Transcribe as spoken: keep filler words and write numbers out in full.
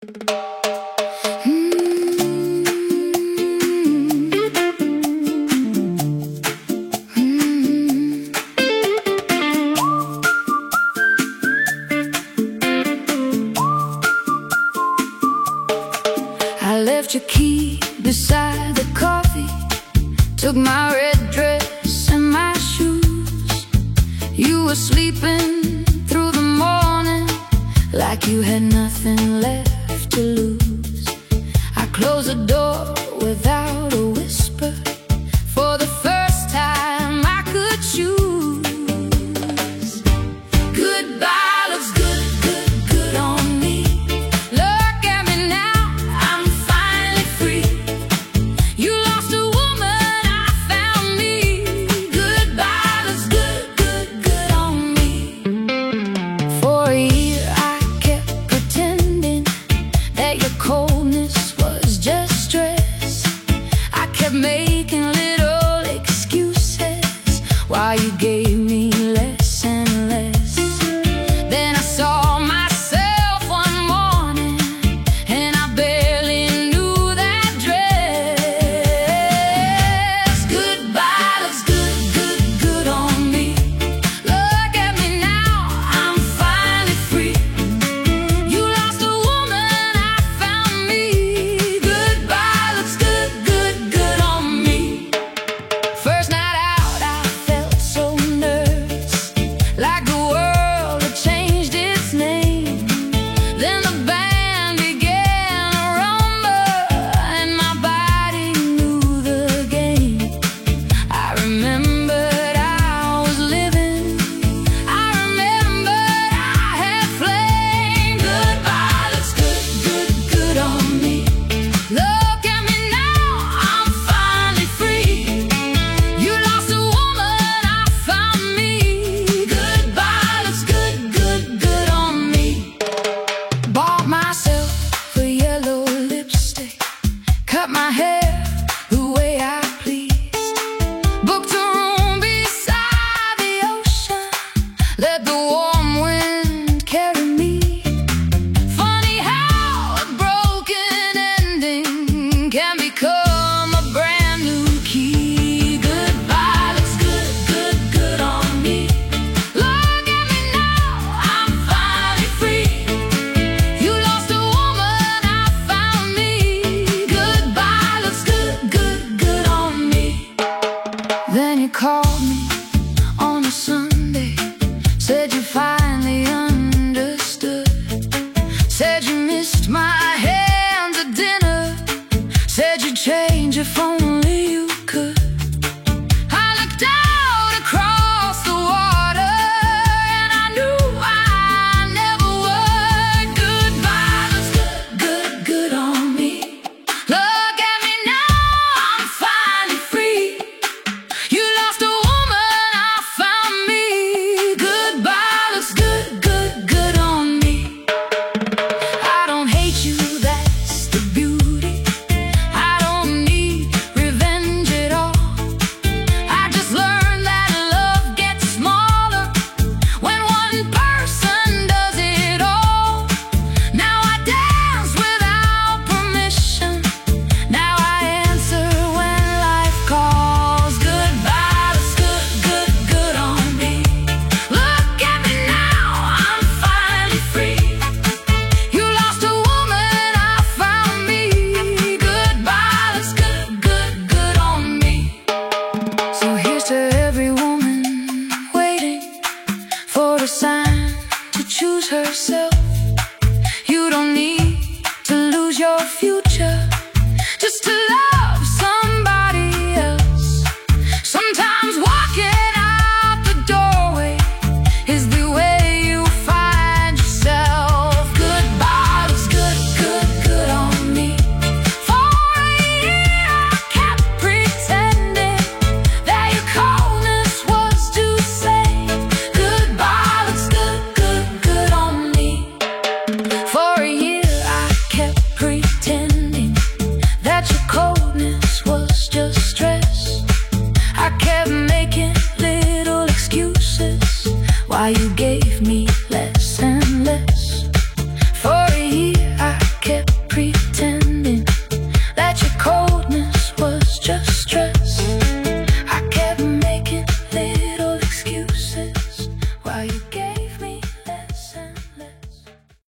I left your key beside the coffee, took my red dress and my shoes. You were sleeping through the morning like you had nothing left to lose. I closed the door without a whisper. For the first time I could choose. Goodbye looks good, good, good on me. Look at me now, I'm finally free. You lost a woman, I found me. Goodbye looks good, good, good on me. For a year I kept pretending that your coldness was just stress. I kept making little excuses while you gave me less and less. Then I saw myself one morning and I barely knew that dress. Goodbye looks good, good, good on me. Look at me now, I'm finally free. You lost a woman, I found me. Goodbye looks good, good, good on me. First night out I felt so nervous, like the world had changed its name. Then the band began to rumble and my body knew the game. I remembered I was living, I remembered I had flame. Goodbye looks good, good, good on me. Look at me now, I'm finally free. You lost a woman, I found me. Goodbye looks good, good, good on me. Bought myself a yellow lipstick, cut my hair the way I pleased, booked a room beside the ocean, let the warm wind carry me. Funny how a broken ending can become a brand new key. Goodbye looks good, good, good on me. Look at me now, I'm finally free. You lost a woman, I found me. Goodbye looks good, good, good on me. Then you called me on a Sunday, said you finally understood, said you missed my hands at dinner, said you'd change if only you could. I looked out across the water and I knew I never would. Goodbye looks good, good, good on me. Look at me now, I'm finally free. You lost a woman, I found me. Goodbye looks good, good, good on me. I don't hate you, that's the beauty. I don't need revenge at all. I just learned that love gets smaller when one person does it all. Now I dance without permission. Now I answer when life calls. Goodbye looks good, good, good on me. Look at me now, I'm finally free. You lost a woman, I found me. Goodbye looks good, good, good on me. So here's to every woman waiting for a sign to choose herself. You don't need to lose your future just to love somebody else. Sometimes walking out the doorway is the way you find yourself. Goodbye looks good, good, good on me. For a year I kept pretending that your coldness was to say. Goodbye looks good, good, good on me. For a year I kept pretending while you get